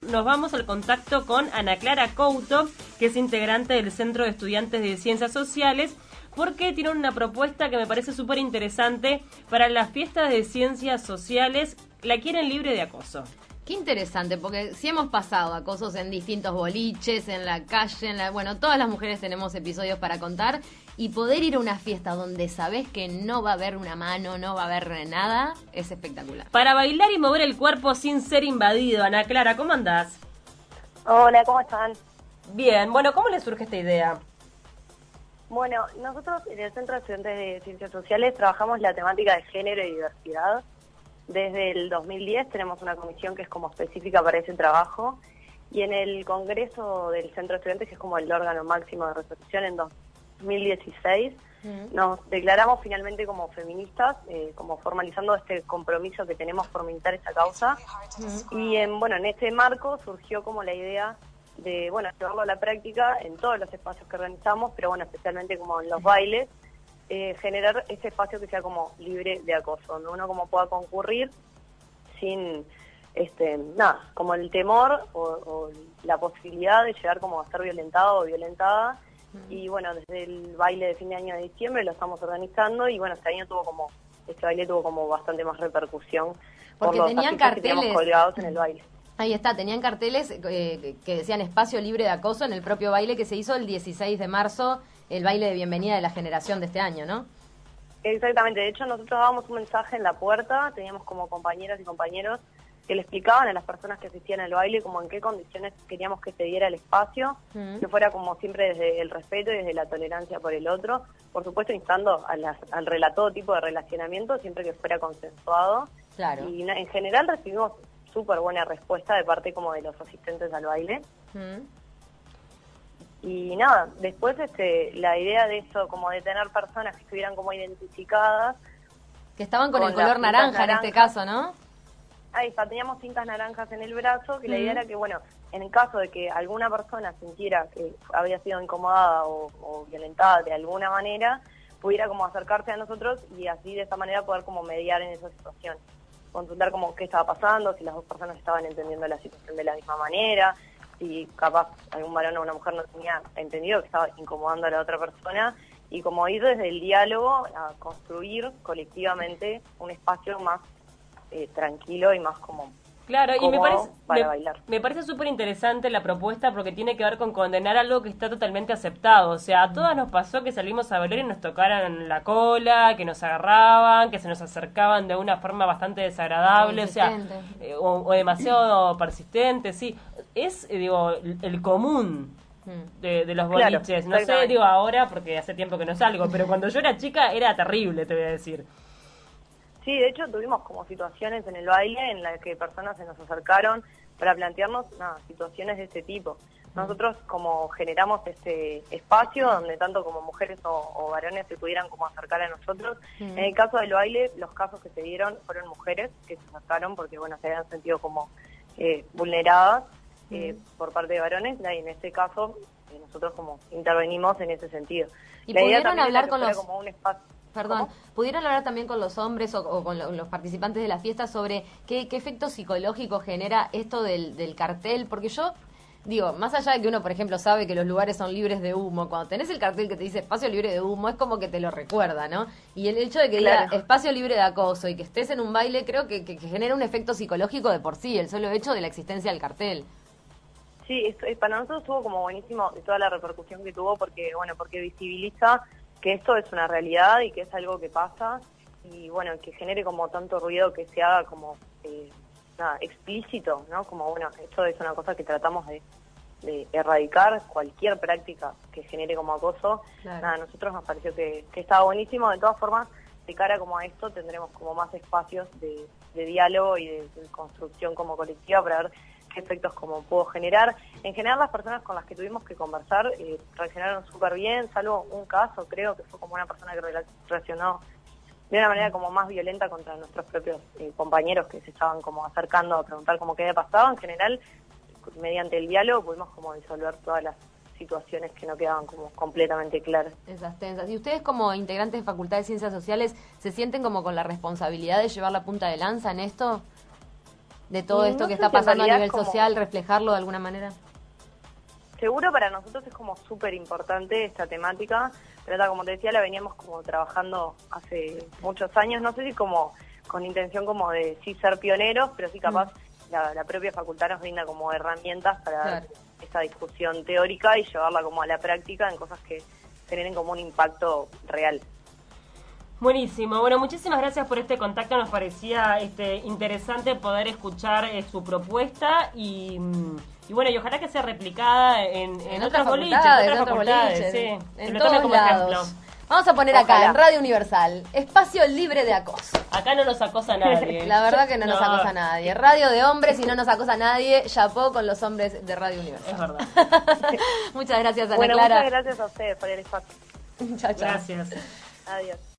nos vamos al contacto con Ana Clara Couto, que es integrante del Centro de Estudiantes de Ciencias Sociales, porque tiene una propuesta que me parece súper interesante para las fiestas de ciencias sociales. La quieren libre de acoso. Qué interesante, porque sí hemos pasado acosos en distintos boliches, en la calle, bueno, todas las mujeres tenemos episodios para contar, y poder ir a una fiesta donde sabés que no va a haber una mano, no va a haber nada, es espectacular. Para bailar y mover el cuerpo sin ser invadido. Ana Clara, ¿cómo andás? Hola, ¿cómo están? Bien, bueno, ¿cómo les surge esta idea? Bueno, nosotros en el Centro de Estudiantes de Ciencias Sociales trabajamos la temática de género y diversidad. Desde el 2010 tenemos una comisión que es como específica para ese trabajo, y en el Congreso del Centro de Estudiantes, que es como el órgano máximo de resolución, en 2016 nos declaramos finalmente como feministas, como formalizando este compromiso que tenemos por militar esta causa. Y en este marco surgió como la idea de llevarlo a la práctica en todos los espacios que organizamos, pero especialmente como en los bailes, generar ese espacio que sea como libre de acoso, donde uno como pueda concurrir sin como el temor o la posibilidad de llegar como a ser violentado o violentada. Y desde el baile de fin de año de diciembre lo estamos organizando, y este baile tuvo como bastante más repercusión porque por los tenían afiches que carteles teníamos colgados en el baile. Ahí está, tenían carteles que decían espacio libre de acoso en el propio baile que se hizo el 16 de marzo, el baile de bienvenida de la generación de este año, ¿no? Exactamente, de hecho nosotros dábamos un mensaje en la puerta, teníamos como compañeras y compañeros que le explicaban a las personas que asistían al baile como en qué condiciones queríamos que se diera el espacio, que fuera como siempre desde el respeto y desde la tolerancia por el otro, por supuesto instando al todo tipo de relacionamiento siempre que fuera consensuado. Claro. Y en general recibimos súper buena respuesta de parte como de los asistentes al baile. Y nada, después la idea de eso, como de tener personas que estuvieran como identificadas. Que estaban con el color naranja en este caso, ¿no? Ahí está, teníamos cintas naranjas en el brazo, que la idea era que, en el caso de que alguna persona sintiera que había sido incomodada o violentada de alguna manera, pudiera como acercarse a nosotros y así de esa manera poder como mediar en esa situación. Consultar como qué estaba pasando, si las dos personas estaban entendiendo la situación de la misma manera, si capaz algún varón o una mujer no tenía entendido que estaba incomodando a la otra persona, y como ir desde el diálogo a construir colectivamente un espacio más tranquilo y más como claro, y bailar. Me parece súper interesante la propuesta porque tiene que ver con condenar algo que está totalmente aceptado. O sea, a todas nos pasó que salimos a bailar y nos tocaran la cola, que nos agarraban, que se nos acercaban de una forma bastante desagradable, o demasiado persistente, sí. Es, el común de los boliches. Claro, no sé, ahora porque hace tiempo que no salgo, pero cuando yo era chica era terrible, te voy a decir. Sí, de hecho tuvimos como situaciones en el baile en las que personas se nos acercaron para plantearnos situaciones de este tipo. Nosotros como generamos este espacio donde tanto como mujeres o varones se pudieran como acercar a nosotros. En el caso del baile, los casos que se dieron fueron mujeres que se acercaron porque se habían sentido como vulneradas por parte de varones, y en este caso nosotros como intervenimos en ese sentido. ¿Y pudieron hablar con los... como un espacio... Perdón, ¿Cómo? ¿pudieron hablar también con los hombres o con los participantes de la fiesta sobre qué efecto psicológico genera esto del cartel? Porque yo digo, más allá de que uno, por ejemplo, sabe que los lugares son libres de humo, cuando tenés el cartel que te dice espacio libre de humo, es como que te lo recuerda, ¿no? Y el hecho de que diga espacio libre de acoso y que estés en un baile, creo que genera un efecto psicológico de por sí, el solo hecho de la existencia del cartel. Sí, para nosotros estuvo como buenísimo toda la repercusión que tuvo porque visibiliza que esto es una realidad y que es algo que pasa, y que genere como tanto ruido, que se haga como explícito, ¿no? Como esto es una cosa que tratamos de erradicar, cualquier práctica que genere como acoso. Claro. A nosotros nos pareció que estaba buenísimo. De todas formas, de cara como a esto tendremos como más espacios de diálogo y de construcción como colectiva para ver qué efectos como puedo generar. En general las personas con las que tuvimos que conversar reaccionaron súper bien, salvo un caso, creo que fue como una persona que reaccionó de una manera como más violenta contra nuestros propios compañeros que se estaban como acercando a preguntar cómo qué había pasado. En general, mediante el diálogo pudimos como disolver todas las situaciones que no quedaban como completamente claras. Esas tensas. ¿Y ustedes como integrantes de Facultad de Ciencias Sociales se sienten como con la responsabilidad de llevar la punta de lanza en esto? de todo No esto que sé está si en pasando a realidad nivel es como- social, reflejarlo de alguna manera? Seguro para nosotros es como súper importante esta temática, pero como te decía, la veníamos como trabajando hace muchos años, no sé si como con intención como de sí ser pioneros, pero sí capaz la propia facultad nos brinda como herramientas para dar esta discusión teórica y llevarla como a la práctica en cosas que generen como un impacto real. Buenísimo. Bueno, muchísimas gracias por este contacto. Nos parecía interesante poder escuchar su propuesta y bueno, y ojalá que sea replicada en otros boliches, en otras facultades, sí. En Lo todos tomen como lados. ejemplo. Vamos a poner acá, en Radio Universal, espacio libre de acoso. Acá no nos acosa nadie. La verdad que no nos acosa nadie. Radio de hombres y no nos acosa nadie. Chapó con los hombres de Radio Universal. Es verdad. Muchas gracias, Ana Bueno, Clara. muchas gracias a ustedes por el espacio. Chao, chao. Gracias. Adiós.